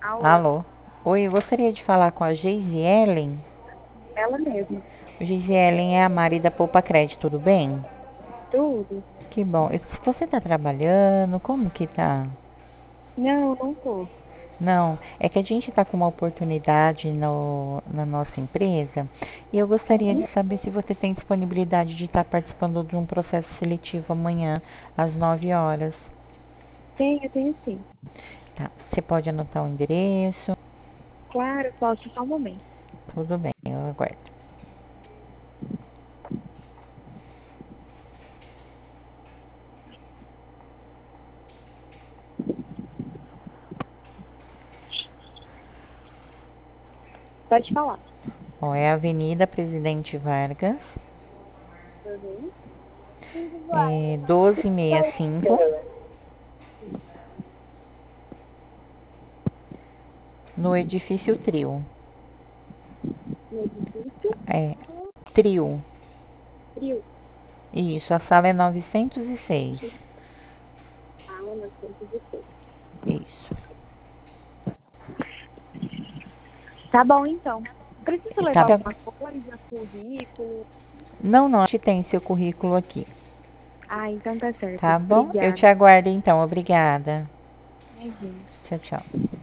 Alô, Alô? Oi, eu gostaria de falar com a Geise Ellen. ela mesma. Geise Ellen é a Mari da Poupa Crédito, tudo bem? Tudo? Que bom. Você tá trabalhando? Como que tá? Não, não tô. Não, é que a gente tá com uma oportunidade na nossa empresa e eu gostaria de Uhum. saber se você tem disponibilidade de estar participando de um processo seletivo amanhã às 9 horas. Tenho sim. Tá, você pode anotar o endereço? Claro, posso só um momento. Tudo bem, eu aguardo. Pode falar. Ó, é a Avenida Presidente Vargas, Uhum. 1265, no edifício Trio. No edifício É, Trio. Frio. Isso, a sala é 906. Fala na frente de você. Isso. Tá bom, então. Preciso Tá. levar alguma coisa, currículo? Não, não, a gente tem seu currículo aqui. Ah, então tá certo. Tá bom? Eu te Obrigada. aguardo então. Obrigada. Imagina. Tchau, tchau.